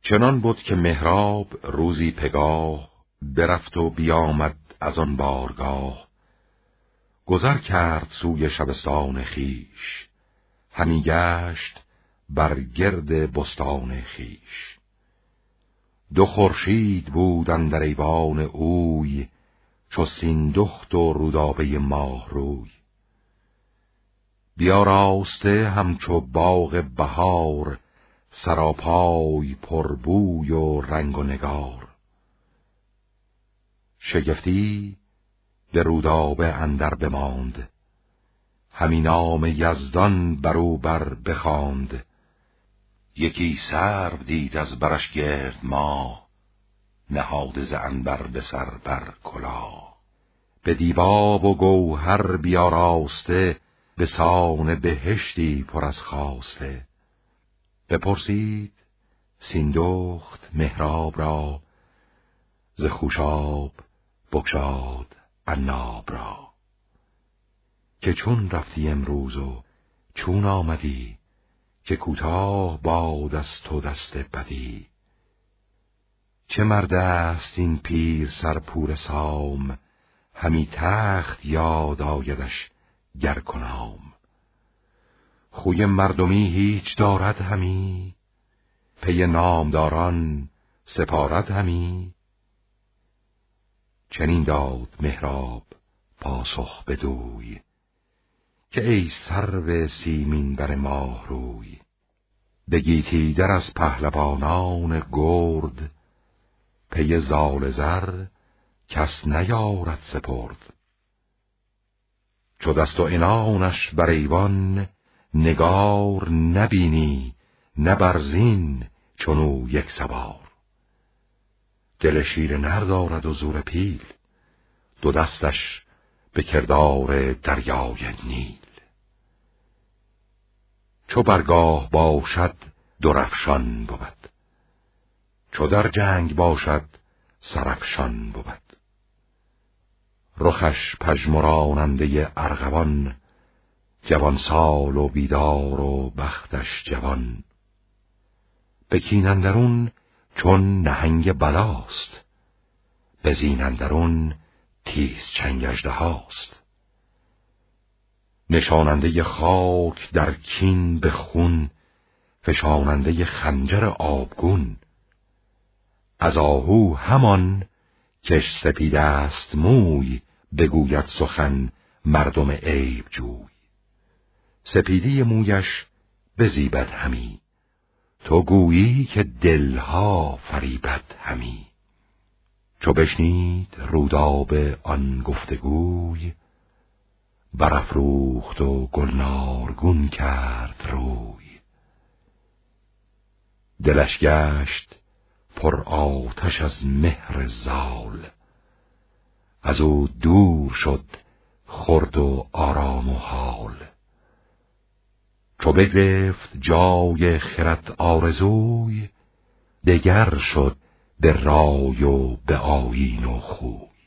چنان بود که مهراب روزی پگاه برفت و بیامد از آن بارگاه. گذر کرد سوی شبستان خیش، همی گشت بر گرد بستان خیش. دو خورشید بود اندر ایوان اوی، چو سیندخت و رودابه ماه روی. بیاراسته همچو باغ بهار، سراپای پربوی و رنگ و نگار. شگفتی به رودابه اندر بماند، همی نام یزدان برو بر بخواند. یکی سرو دید از برش گرد ماه، نهاده ز عنبر به سر بر کلاه. به دیباب و گوهر بیاراسته، به سان بهشتی پر از خواسته. بپرسید سیندخت مهراب را، ز خوشاب بگشاد عناب را. که چون رفتی امروز و چون آمدی، که کوتاه باد از تو دست بدی. چه مرد است این پیر سرپور سام، همی تخت یاد آیدش گر کنام. خوی مردمی هیچ دارد همی، پی نامداران سپارد همی. چنین داد مهراب پاسخ بدوی، که ای سرو سیمین بر ماه روی. بگیتی در از پهلوانان گرد، پی زال زر کس نیارد سپرد. چو دست و عنانش بر ایوان، نگار نبینی نه برزین چونو یک سوار. دل شیر نر دارد و زور پیل، دو دستش به کردار دریای نیل. چو برگاه باشد درفشان بود، چو در جنگ باشد سرافشان بود. رخش پژمراننده ارغوان، جوان سال و بیدار و بختش جوان. به کین اندرون چون نهنگ بلاست، به زین اندرون تیز چنگ اژدهاست. نشاننده خاک در کین به خون، فشاننده خنجر آبگون. از آهو همان کش سپید است موی، بگوید سخن مردم عیب جوی. سپیدی مویش بزیبد همی، تو گویی که دلها فریبد همی. چو بشنید رودابه آن گفتگوی، برافروخت و گلنارگون کرد روی. دلش گشت پر آتش از مهر زال، از او دور شد خورد و آرام و حال. چو بگرفت جای خرد آرزوی، دگر شد به رای و به آیین و خوی.